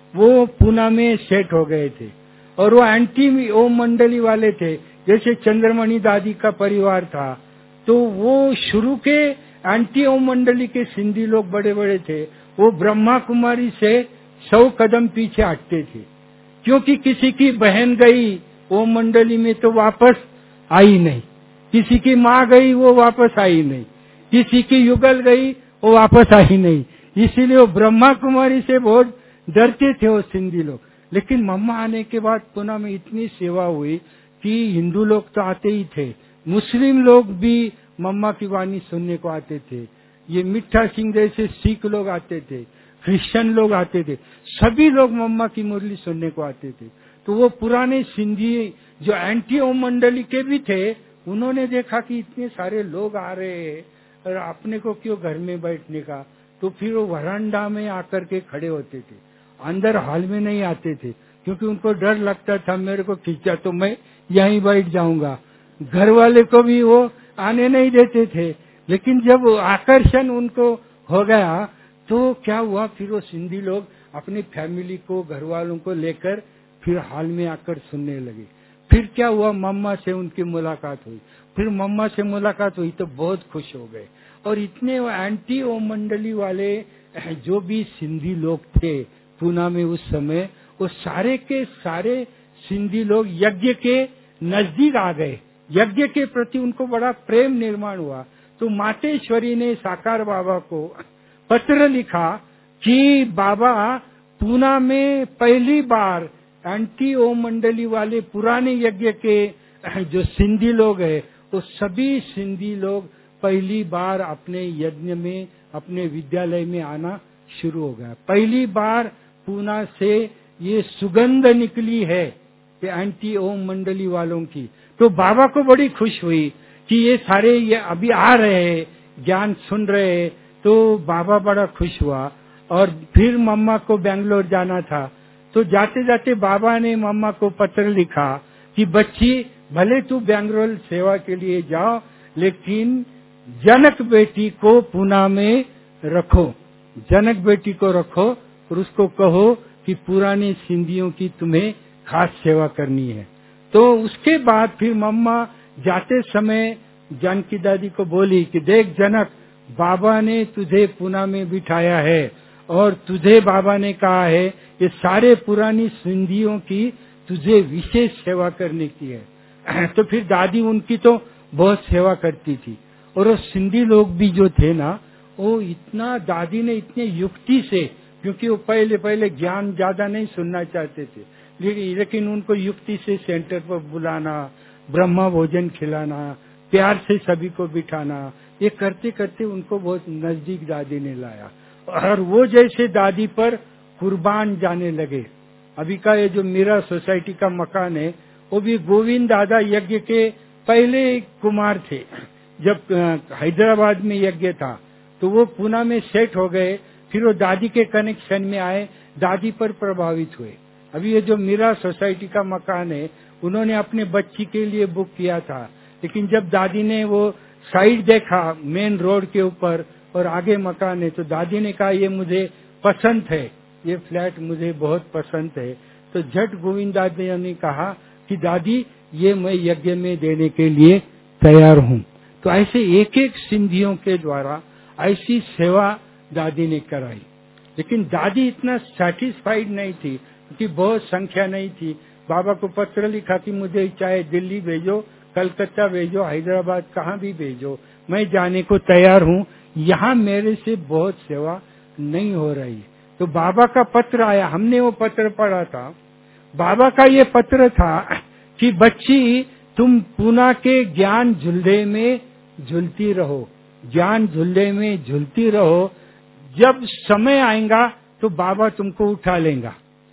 वो पूना में सेट हो गए थे और वो एंटी ओम मंडली वाले थे। जैसे चंद्रमणि दादी का परिवार था तो वो शुरू के एंटी ओम मंडली के सिंधी लोग बड़े बड़े थे। वो ब्रह्मा कुमारी से सौ कदम पीछे हटते थे, क्योंकि किसी की बहन गई ओम मंडली में तो वापस आई नहीं, किसी की माँ गई वो वापस आई नहीं, किसी की युगल गई वो वापस आई नहीं। इसीलिए वो ब्रह्मा कुमारी से बहुत डरते थे वो सिंधी लोग। लेकिन मम्मा आने के बाद पुणे में इतनी सेवा हुई कि हिंदू लोग तो आते ही थे, मुस्लिम लोग भी मम्मा की वाणी सुनने को आते थे, ये मिठा सिंह जैसे सिख लोग आते थे, क्रिश्चियन लोग आते थे, सभी लोग मम्मा की मुरली सुनने को आते थे। तो वो पुराने सिंधी जो एंटी ओम मंडली के भी थे, उन्होंने देखा कि इतने सारे लोग आ रहे हैं और अपने को क्यों घर में बैठने का, तो फिर वो वरांडा में आकर के खड़े होते थे, अंदर हॉल में नहीं आते थे, क्योंकि उनको डर लगता था मेरे को खींचा तो मैं यहीं बैठ जाऊंगा। घर वाले को भी वो आने नहीं देते थे। लेकिन जब आकर्षण उनको हो गया तो क्या हुआ, फिर वो सिंधी लोग अपनी फैमिली को, घर वालों को लेकर फिर हॉल में आकर सुनने लगे। फिर क्या हुआ, मम्मा से उनकी मुलाकात हुई। फिर मम्मा से मुलाकात हुई तो बहुत खुश हो गए। और इतने वो एंटी ओम मंडली वाले जो भी सिंधी लोग थे पूना में उस समय, वो सारे के सारे सिंधी लोग यज्ञ के नजदीक आ गए। यज्ञ के प्रति उनको बड़ा प्रेम निर्माण हुआ। तो मातेश्वरी ने साकार बाबा को पत्र लिखा कि बाबा, पूना में पहली बार एंटी ओम मंडली वाले पुराने यज्ञ के जो सिंधी लोग हैं, वो सभी सिंधी लोग पहली बार अपने यज्ञ में, अपने विद्यालय में आना शुरू हो गया। पहली बार पूना से ये सुगंध निकली है कि एंटी ओम मंडली वालों की। तो बाबा को बड़ी खुश हुई कि ये सारे ये अभी आ रहे हैं, ज्ञान सुन रहे हैं। तो बाबा बड़ा खुश हुआ। और फिर मम्मा को बेंगलोर जाना था, तो जाते जाते बाबा ने मम्मा को पत्र लिखा कि बच्ची, भले तू बेंगलोर सेवा के लिए जाओ, लेकिन जनक बेटी को पूना में रखो, जनक बेटी को रखो और उसको कहो कि पुराने सिंधियों की तुम्हें खास सेवा करनी है। तो उसके बाद फिर मम्मा जाते समय जानकी दादी को बोली कि देख जनक, बाबा ने तुझे पूना में बिठाया है और तुझे बाबा ने कहा है ये सारे पुरानी सिंधियों की तुझे विशेष सेवा करने की है। तो फिर दादी उनकी तो बहुत सेवा करती थी। और वो सिंधी लोग भी जो थे ना, वो इतना, दादी ने इतने युक्ति से, क्योंकि वो पहले पहले ज्ञान ज्यादा नहीं सुनना चाहते थे, लेकिन उनको युक्ति से सेंटर पर बुलाना, ब्रह्मा भोजन खिलाना, प्यार से सभी को बिठाना, ये करते करते उनको बहुत नजदीक दादी ने लाया। और वो जैसे दादी पर कुर्बान जाने लगे। अभी का ये जो मीरा सोसाइटी का मकान है, वो भी गोविंद दादा यज्ञ के पहले कुमार थे। जब हैदराबाद में यज्ञ था तो वो पूना में सेट हो गए, फिर वो दादी के कनेक्शन में आए, दादी पर प्रभावित हुए। अभी ये जो मीरा सोसाइटी का मकान है, उन्होंने अपने बच्ची के लिए बुक किया था, लेकिन जब दादी ने वो साइड देखा मेन रोड के ऊपर और आगे मकान है, तो दादी ने कहा ये मुझे पसंद है, ये फ्लैट मुझे बहुत पसंद है। तो झट गोविंद दादी ने कहा कि दादी ये मैं यज्ञ में देने के लिए तैयार हूँ। तो ऐसे एक एक सिंधियों के द्वारा ऐसी सेवा दादी ने कराई। लेकिन दादी इतना सेटिस्फाइड नहीं थी, क्योंकि बहुत संख्या नहीं थी। बाबा को पत्र लिखा कि मुझे चाहे दिल्ली भेजो, कलकत्ता भेजो, हैदराबाद, कहाँ भी भेजो, मैं जाने को तैयार हूँ, यहाँ मेरे से बहुत सेवा नहीं हो रही। तो बाबा का पत्र आया, हमने वो पत्र पढ़ा था। बाबा का ये पत्र था कि बच्ची, तुम पूना के ज्ञान झूले में झूलती रहो, ज्ञान झूले में झूलती रहो, जब समय आएगा तो बाबा तुमको उठा लेगा।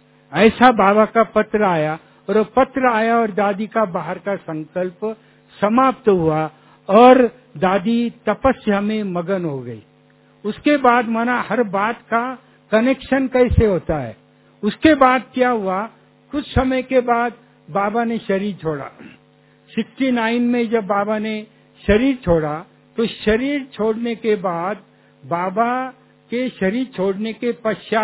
ऐसा बाबा का पत्र आया। और वो पत्र आया और दादी का बाहर का संकल्प समाप्त हुआ और दादी तपस्या में मगन हो गई। उसके बाद माना हर बात का कनेक्शन कैसे होता है। उसके बाद क्या हुआ, कुछ समय के बाद बाबा ने शरीर छोड़ा। उनहत्तर में जब बाबा ने शरीर छोड़ा, तो शरीर छोड़ने के बाद, बाबा के शरीर छोड़ने के पश्चात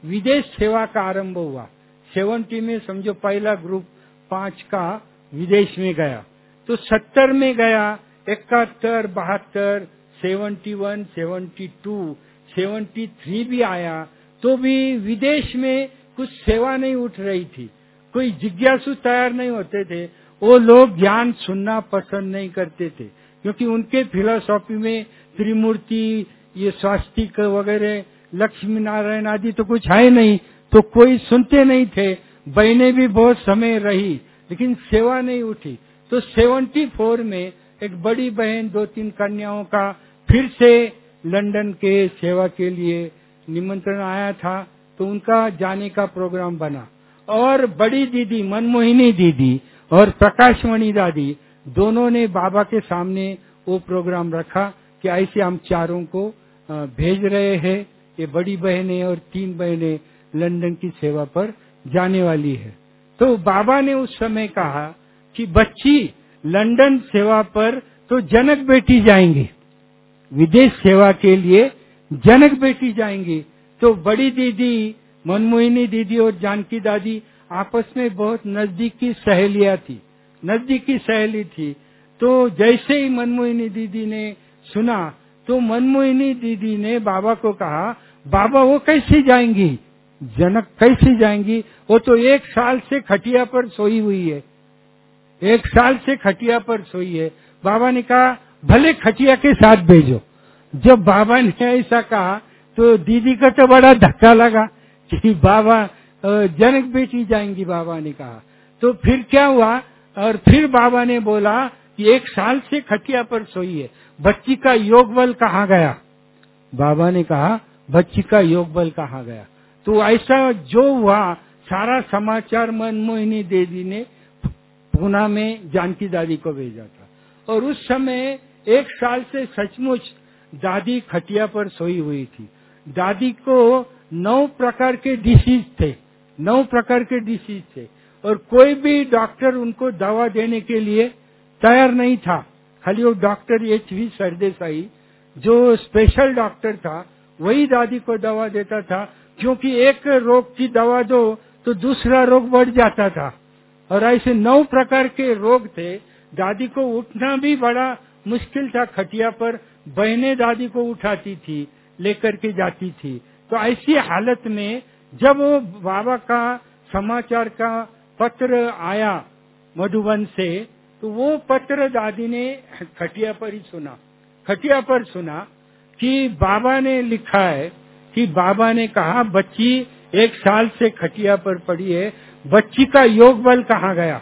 विदेश सेवा का आरंभ हुआ। सेवेंटी में समझो पहला ग्रुप पांच का विदेश में गया, तो सत्तर में गया, इकहत्तर, बहत्तर, seventy one, seventy two, seventy three भी आया, तो भी विदेश में कुछ सेवा नहीं उठ रही थी, कोई जिज्ञासु तैयार नहीं होते थे। वो लोग ज्ञान सुनना पसंद नहीं करते थे, क्योंकि उनके फिलॉसफी में त्रिमूर्ति, ये स्वास्तिक वगैरह, लक्ष्मी नारायण आदि तो कुछ है नहीं, तो कोई सुनते नहीं थे। बहनें भी बहुत समय रही, लेकिन सेवा नहीं उठी। तो सेवेंटी फोर में एक बड़ी बहन, दो तीन कन्याओं का फिर से लंदन के सेवा के लिए निमंत्रण आया था, तो उनका जाने का प्रोग्राम बना। और बड़ी दीदी मनमोहिनी दीदी और प्रकाशमणि दादी दोनों ने बाबा के सामने वो प्रोग्राम रखा कि ऐसे हम चारों को भेज रहे हैं, ये बड़ी बहनें और तीन बहनें लंदन की सेवा पर जाने वाली है। तो बाबा ने उस समय कहा कि बच्ची, लंदन सेवा पर तो जनक बेटी जाएंगी, विदेश सेवा के लिए जनक बेटी जाएंगी। तो बड़ी दीदी मनमोहिनी दीदी और जानकी दादी आपस में बहुत नजदीकी सहेलियां थी, नजदीकी सहेली थी। तो जैसे ही मनमोहिनी दीदी ने सुना, तो मनमोहिनी दीदी ने बाबा को कहा, बाबा वो कैसे जाएंगी, जनक कैसे जाएंगी, वो तो एक साल से खटिया पर सोई हुई है, एक साल से खटिया पर सोई है। बाबा ने कहा भले खटिया के साथ भेजो। जब बाबा ने ऐसा कहा तो दीदी का तो बड़ा धक्का लगा कि बाबा जनक बेटी जाएंगी, बाबा ने कहा। तो फिर क्या हुआ, और फिर बाबा ने बोला कि एक साल से खटिया पर सोई है, बच्ची का योग बल कहाँ गया। बाबा ने कहा बच्ची का योग बल कहाँ गया। तो ऐसा जो हुआ सारा समाचार मनमोहिनी दीदी ने पूना में जानकी दादी को भेजा था। और उस समय एक साल से सचमुच दादी खटिया पर सोई हुई थी। दादी को नौ प्रकार के डिसीज थे, नौ प्रकार के डिसीज थे, और कोई भी डॉक्टर उनको दवा देने के लिए तैयार नहीं था। खाली वो डॉक्टर एच वी सरदेसाई जो स्पेशल डॉक्टर था, वही दादी को दवा देता था, क्योंकि एक रोग की दवा दो तो दूसरा रोग बढ़ जाता था। और ऐसे नौ प्रकार के रोग थे। दादी को उठना भी बड़ा मुश्किल था खटिया पर, बहनें दादी को उठाती थी, लेकर के जाती थी। तो ऐसी हालत में जब वो बाबा का समाचार का पत्र आया मधुबन से, तो वो पत्र दादी ने खटिया पर ही सुना, खटिया पर सुना कि बाबा ने लिखा है कि बाबा ने कहा बच्ची एक साल से खटिया पर पड़ी है, बच्ची का योग बल कहाँ गया।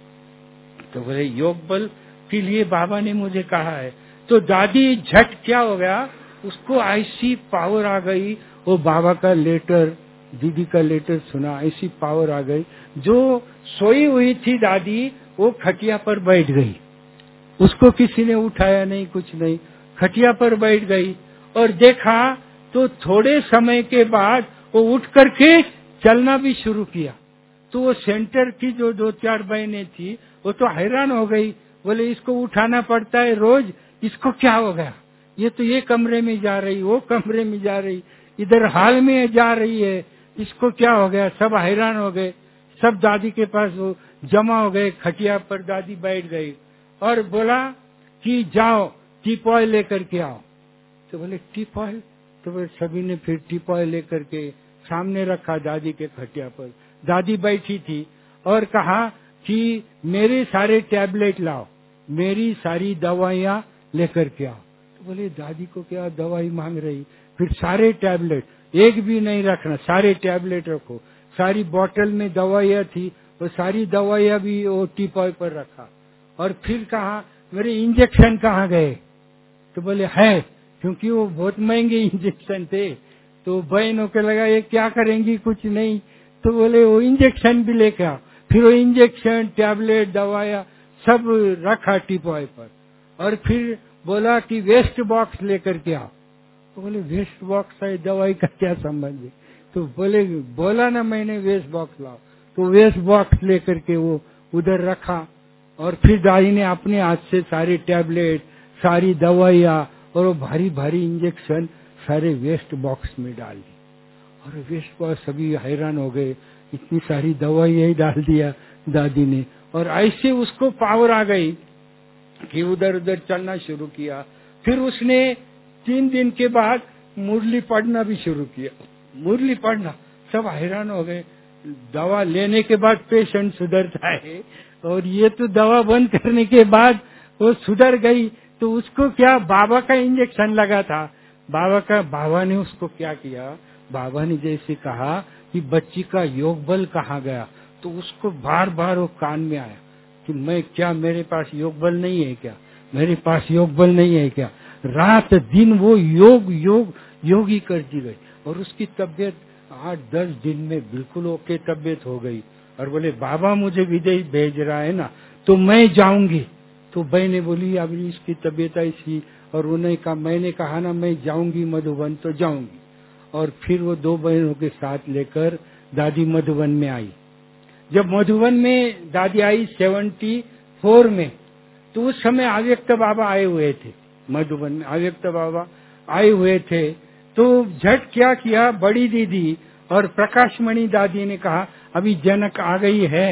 तो बोले योग बल के लिए बाबा ने मुझे कहा है। तो दादी झट क्या हो गया, उसको ऐसी पावर आ गई, वो बाबा का लेटर, दीदी का लेटर सुना, ऐसी पावर आ गई। जो सोई हुई थी दादी, वो खटिया पर बैठ गई, उसको किसी ने उठाया नहीं, कुछ नहीं, खटिया पर बैठ गई। और देखा तो थोड़े समय के बाद वो उठ करके चलना भी शुरू किया। तो वो सेंटर की जो दो चार बहनें थी, वो तो हैरान हो गई, बोले इसको उठाना पड़ता है रोज, इसको क्या हो गया, ये तो ये कमरे में जा रही, वो कमरे में जा रही, इधर हाल में जा रही है, इसको क्या हो गया। सब हैरान हो गए, सब दादी के पास वो जमा हो गए। खटिया पर दादी बैठ गई और बोला कि जाओ टीपॉय लेकर के आओ। तो बोले टीपॉय, तो बोले सभी ने फिर टीपॉय लेकर के सामने रखा दादी के खटिया पर। दादी बैठी थी और कहा कि मेरे सारे टैबलेट लाओ, मेरी सारी दवाइयाँ लेकर के आओ। तो बोले दादी को क्या दवाई मांग रही, फिर सारे टैबलेट, एक भी नहीं रखना, सारे टैबलेट रखो। सारी बोतल में दवाइयाँ थी, वो सारी दवाइयाँ भी वो टीपॉय पर रखा। और फिर कहा मेरे इंजेक्शन कहाँ गए। तो बोले है, क्योंकि वो बहुत महंगे इंजेक्शन थे। तो बहनों के लगा ये क्या करेंगी, कुछ नहीं। तो बोले वो इंजेक्शन भी लेके आओ। फिर वो इंजेक्शन, टैबलेट, दवाइयाँ सब रखा टीपॉय पर। और फिर बोला कि वेस्ट बॉक्स लेकर के आओ। तो बोले वेस्ट बॉक्स है, दवाई का क्या संबंध है। तो बोले बोला ना मैंने वेस्ट बॉक्स लाओ। तो वेस्ट बॉक्स लेकर के वो उधर रखा। और फिर दादी ने अपने हाथ से सारे टैबलेट, सारी दवाइयाँ और वो भारी भारी इंजेक्शन सारे वेस्ट बॉक्स में डाल दी। और वे सभी हैरान हो गए, इतनी सारी दवा यही डाल दिया दादी ने। और ऐसे उसको पावर आ गई कि उधर उधर चलना शुरू किया। फिर उसने तीन दिन के बाद मुरली पढ़ना भी शुरू किया। मुरली पढ़ना, सब हैरान हो गए। दवा लेने के बाद पेशेंट सुधरता है, और ये तो दवा बंद करने के बाद वो सुधर गई। तो उसको क्या, बाबा का इंजेक्शन लगा था। बाबा का बाबा ने उसको क्या किया, बाबा ने जैसे कहा कि बच्ची का योग बल कहाँ गया, तो उसको बार बार वो कान में आया कि मैं क्या, मेरे पास योग बल नहीं है क्या, मेरे पास योग बल नहीं है क्या। रात दिन वो योग योग योग ही करती गई, और उसकी तबीयत आठ दस दिन में बिल्कुल ओके तबीयत हो गई। और बोले बाबा मुझे विदेश भेज रहा है ना, तो मैं जाऊंगी। तो बहन ने बोली अभी इसकी तबीयत ऐसी, और उन्हें कहा, मैंने कहा ना मैं जाऊंगी मधुबन, तो जाऊंगी। और फिर वो दो बहनों के साथ लेकर दादी मधुबन में आई। जब मधुबन में दादी आई सेवेंटी फोर में, तो उस समय अव्यक्त बाबा आए हुए थे। मधुबन में अव्यक्त बाबा आए हुए थे। तो झट क्या किया, बड़ी दीदी और प्रकाशमणि दादी ने कहा अभी जनक आ गई है,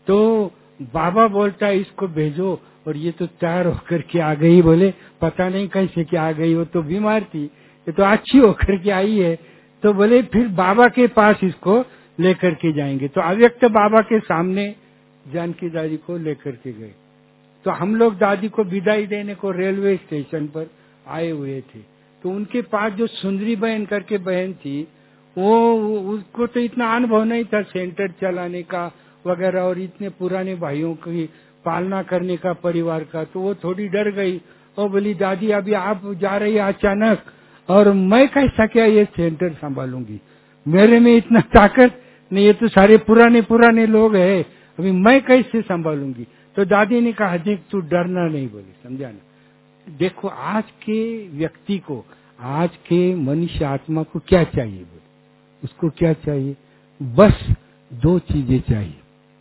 तो बाबा बोलता है इसको भेजो। और ये तो तैयार होकर के आ गई। बोले पता नहीं कैसे क्या आ गई, वो तो बीमार थी, ये तो अच्छी होकर के आई है। तो बोले फिर बाबा के पास इसको लेकर के जाएंगे। तो अव्यक्त बाबा के सामने जानकी दादी को लेकर के गए। तो हम लोग दादी को विदाई देने को रेलवे स्टेशन पर आए हुए थे। तो उनके पास जो सुंदरी बहन करके बहन थी, वो उसको तो इतना अनुभव नहीं था सेंटर चलाने का वगैरह, और इतने पुराने भाइयों की पालना करने का परिवार का। तो वो थोड़ी डर गई और बोली दादी अभी आप जा रही है अचानक, और मैं कैसा क्या ये सेंटर संभालूंगी, मेरे में इतना ताकत नहीं, ये तो सारे पुराने पुराने लोग हैं, अभी मैं कैसे संभालूंगी। तो दादी ने कहा देख तू डरना नहीं, बोले समझाना। देखो आज के व्यक्ति को, आज के मनुष्य आत्मा को क्या चाहिए, बोले उसको क्या चाहिए, बस दो चीजें चाहिए।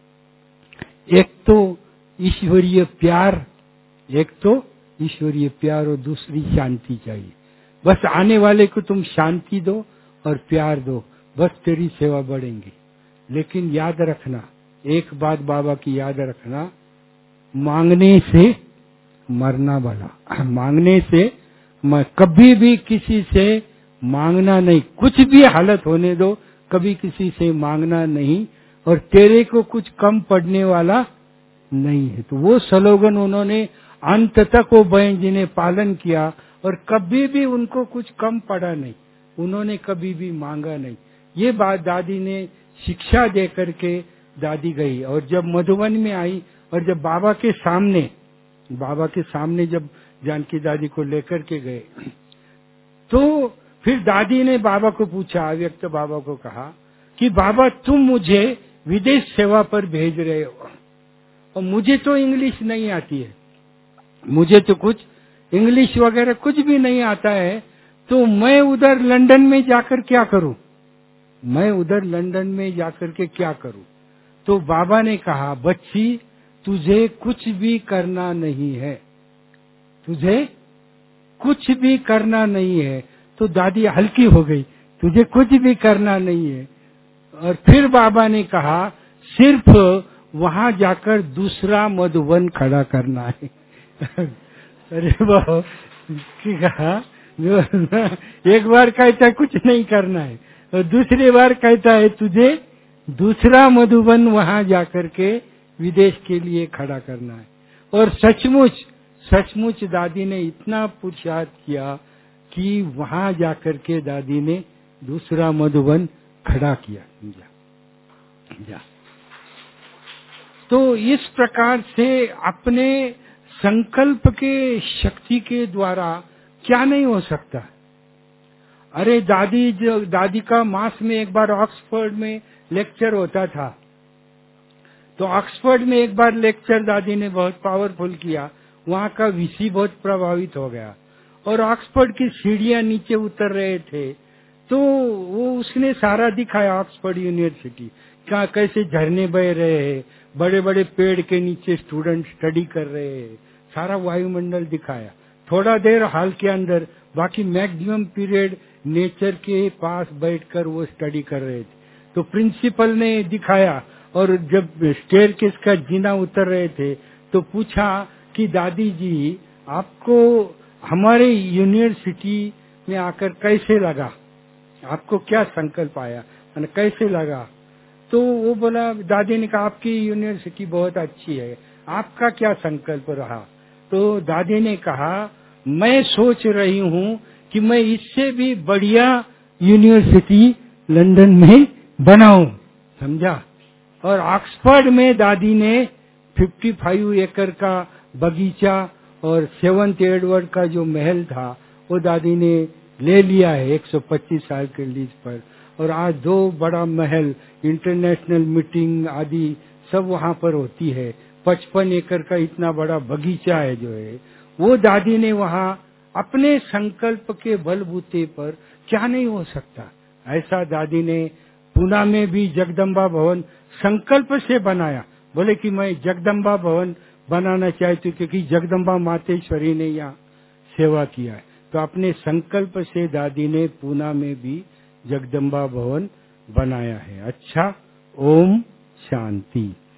एक तो ईश्वरीय प्यार, एक तो ईश्वरीय प्यार और दूसरी शांति चाहिए। बस आने वाले को तुम शांति दो और प्यार दो, बस तेरी सेवा बढ़ेंगी। लेकिन याद रखना, एक बात बाबा की याद रखना, मांगने से मरना भला। मांगने से मैं कभी भी किसी से मांगना नहीं, कुछ भी हालत होने दो, कभी किसी से मांगना नहीं, और तेरे को कुछ कम पड़ने वाला नहीं है। तो वो स्लोगन उन्होंने अंत तक वो बहन जी ने पालन किया, और कभी भी उनको कुछ कम पड़ा नहीं, उन्होंने कभी भी मांगा नहीं। ये बात दादी ने शिक्षा दे करके दादी गई। और जब मधुबन में आई और जब बाबा के सामने बाबा के सामने जब जानकी दादी को लेकर के गए, तो फिर दादी ने बाबा को पूछा, अव्यक्त बाबा को कहा कि बाबा तुम मुझे विदेश सेवा पर भेज रहे हो, और मुझे तो इंग्लिश नहीं आती है, मुझे तो कुछ इंग्लिश वगैरह कुछ भी नहीं आता है, तो मैं उधर लंदन में जाकर क्या करूं, मैं उधर लंदन में जाकर के क्या करूं। तो बाबा ने कहा बच्ची तुझे कुछ भी करना नहीं है, तुझे कुछ भी करना नहीं है। तो दादी हल्की हो गई, तुझे कुछ भी करना नहीं है। और फिर बाबा ने कहा सिर्फ वहां जाकर दूसरा मधुबन खड़ा करना है। अरे बाबा की कहा, एक बार कहता है कुछ नहीं करना है, और दूसरी बार कहता है तुझे दूसरा मधुबन वहां जाकर के विदेश के लिए खड़ा करना है। और सचमुच सचमुच दादी ने इतना पुरुषार्थ किया कि वहां जाकर के दादी ने दूसरा मधुबन खड़ा किया। जा, जा। तो इस प्रकार से अपने संकल्प के शक्ति के द्वारा क्या नहीं हो सकता। अरे दादी जो दादी का मास में एक बार ऑक्सफोर्ड में लेक्चर होता था, तो ऑक्सफोर्ड में एक बार लेक्चर दादी ने बहुत पावरफुल किया, वहां का वीसी बहुत प्रभावित हो गया, और ऑक्सफोर्ड की सीढ़ियां नीचे उतर रहे थे, तो वो उसने सारा दिखाया ऑक्सफोर्ड यूनिवर्सिटी का, कैसे झरने बह रहे हैं, बड़े बड़े पेड़ के नीचे स्टूडेंट स्टडी कर रहे हैं, सारा वायुमंडल दिखाया। थोड़ा देर हॉल के अंदर, बाकी मैक्सिमम पीरियड नेचर के पास बैठकर वो स्टडी कर रहे थे। तो प्रिंसिपल ने दिखाया, और जब स्टेयरकेस का जीना उतर रहे थे तो पूछा कि दादी जी, आपको हमारे यूनिवर्सिटी में आकर कैसे लगा, आपको क्या संकल्प आया, कैसे लगा? तो वो बोला, दादी ने कहा आपकी यूनिवर्सिटी बहुत अच्छी है, आपका क्या संकल्प रहा? तो दादी ने कहा, मैं सोच रही हूँ कि मैं इससे भी बढ़िया यूनिवर्सिटी लंदन में बनाऊं, समझा? और ऑक्सफोर्ड में दादी ने पचपन एकड़ का बगीचा और सेवंथ एडवर्ड का जो महल था वो दादी ने ले लिया है एक सौ पच्चीस साल के लीज पर। और आज दो बड़ा महल, इंटरनेशनल मीटिंग आदि सब वहाँ पर होती है। पचपन एकड़ का इतना बड़ा बगीचा है जो है, वो दादी ने वहाँ अपने संकल्प के बलबूते पर, क्या नहीं हो सकता, ऐसा दादी ने पूना में भी जगदम्बा भवन संकल्प से बनाया। बोले कि मैं जगदम्बा भवन बनाना चाहती हूँ क्योंकि जगदम्बा मातेश्वरी ने यहाँ सेवा किया है। तो अपने संकल्प से दादी ने पूना में भी जगदम्बा भवन बनाया है। अच्छा, ओम शांति।